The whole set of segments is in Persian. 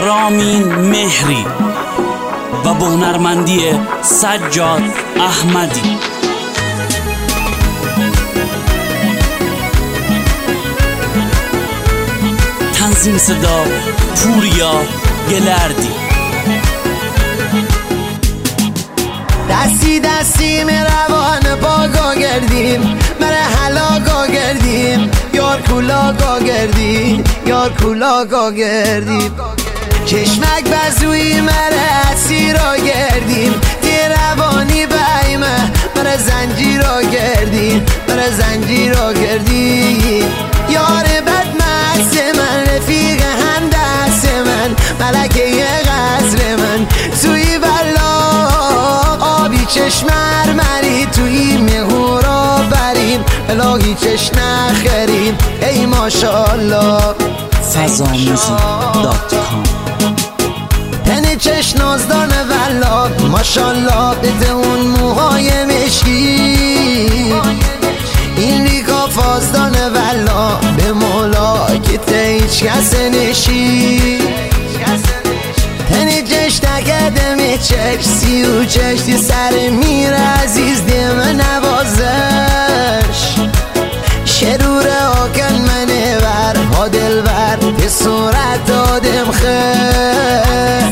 رامین مهری و با هنرمندی سجاد احمدی. تنظیم صدا پوریا گلردی. دستی دستی روان باگا گردیم، مره حلاگا گردیم، یار کولاگا گردیم، یار کولاگا گردیم. چشمک بزوی مره اسیرا گردیم، تی روانی بیمه مره زنجیرا گردیم، مره زنجیرا گردیم. یار بد مست من، رفیق هم دست من، ملکه غزل من، توی بلا آبی چشمر مری، توی مهورا بریم الهی چش نخریم ای ماشالله. fazamuzik.com. تن چش نازدان ولا ماشالله، بده اون موهای مشکی، این ریکا فازدان ولا به مولا که ته هیچ کس نشی. تن چش تکدم چش سی و چشتی سر میره عزیز دم نوازش. شرور آکن منه بر ها دل بر به صورت دادم خیر.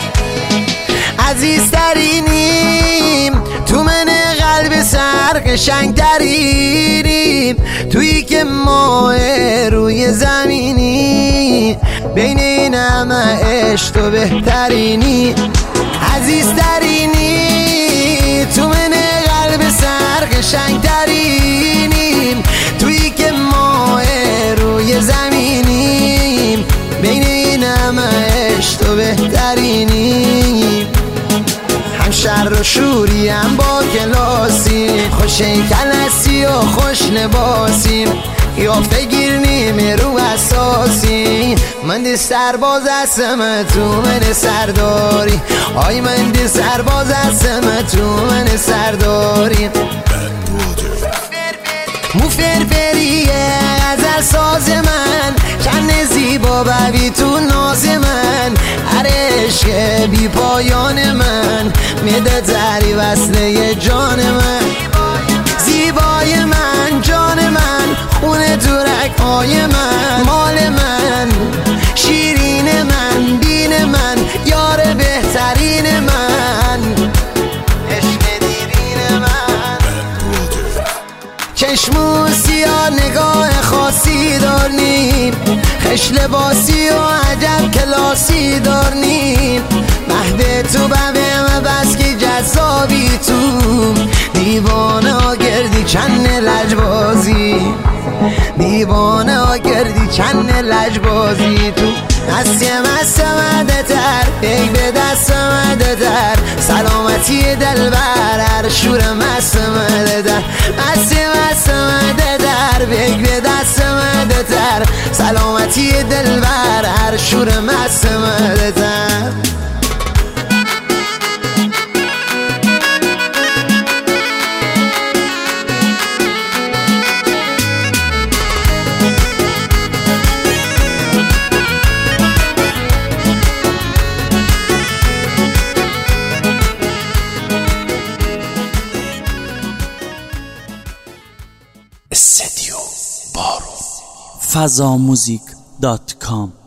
عزیز ترینیم تو من قلب سر قشنگ ترینیم، تویی که ماه روی زمینی، بین این همه عشق تو بهترینی. عزیز ترینی تو من قلب سر قشنگ ترینیم، تویی که ماه روی زمینیم، بین این همه عشق تو بهترینی. هم شر و شوری هم با کلاسیم، خوش کلسی و خوش لباسیم، یا فگیر نیمه رو اساسی. من دی سرباز هستم تو من سرداری، آی من دی سرباز هستم تو من سرداری. مو فرفریه غزل ساز من، چند زیبا ببی تو ناز من، عشق بی پایان من، میده تری وصله جان من. زیبای من جان من، خونه تو رگ‌های من، مال من، شیرین من، دین من، یار بهترین من، عشق دیرین من. چشمو سیاه نگاه خاصی دارنیم، خش لباسی و عجب کلاسی دارنیم، مهد تو ببیم بس که جذابی تو، دیوانه ها گردی چند لجبازی، دیوانه ها گردی چند لجبازی تو. مست مده تر یک به دست مده تر، سلامتی دل بر هر شور مست مده تر. مست مده تر یک به دست مده تر، سلامتی دل بر هر شور مست مده تر. fazamuzik.com